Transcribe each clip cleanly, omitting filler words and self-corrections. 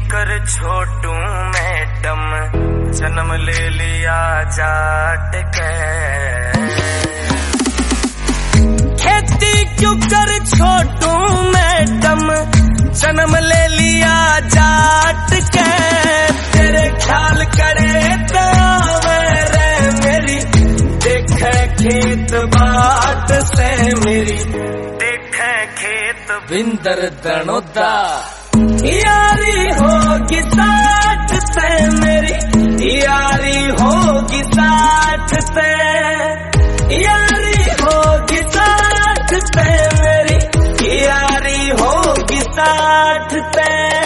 कर छोटू मैडम जन्म ले लिया जाट के। खेती क्यों कर छोटू मैडम जन्म ले लिया जाट के। तेरे ख्याल करे तो रे मेरी देखे खेत बाट से मेरी देखे खेत विंदर दनोदा। यारी होगी साठ से मेरी यारी होगी साठ से यारी होगी साठ से मेरी यारी होगी साठ से।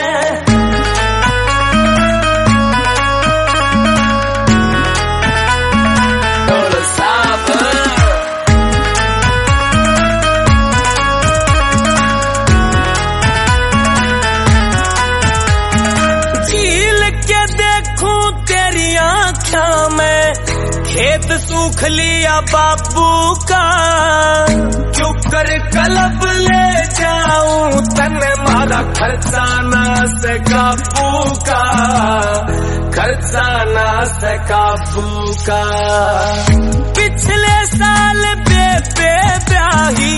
खेत सूख लिया बाबू का क्यों कर कलब ले जाऊं तन मारा खर्चा ना से काबू का खर्चा ना से काबू का। पिछले साल बेबे ब्याही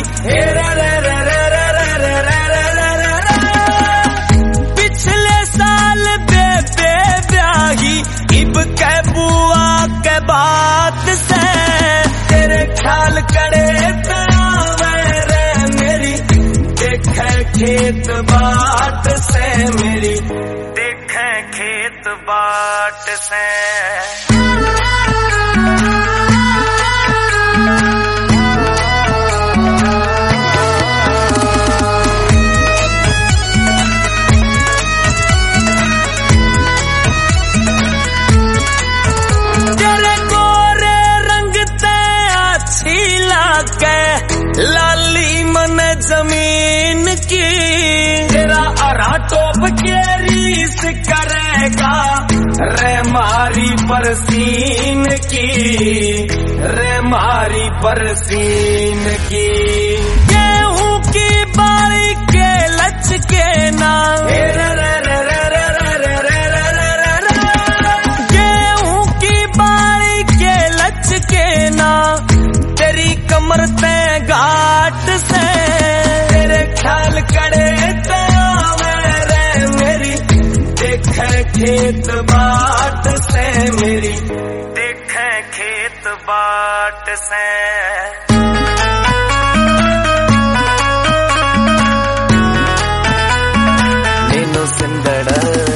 पिछले साल बेबे ब्याही इब के बुआ के बात से। तेरे ख्याल करे तो रे मेरी देखे खेत बाट से मेरी देखे खेत बाट से। लाली मन जमीन की तेरा अरा टोप के रीस करेगा रे मारी बरसीन की रे मारी बरसीन की। गेहूं की बारी के लच के ना गेहूं की बारी के लच के ना तेरी कमर पे घाट से। तेरे ख्याल करे तो रे मेरी देखे खेत बाट से मेरी देखे खेत बाट से। नीनो सिंदड़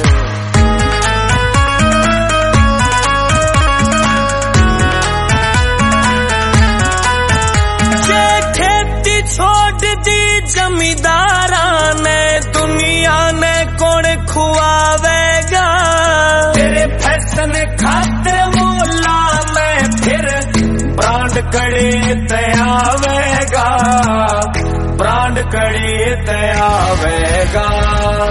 जमींदारा ने दुनिया ने कौन खुआवेगा। तेरे फैशन खाते मोला में फिर ब्रांड कड़े तयावेगा ब्रांड कड़े तयावेगा।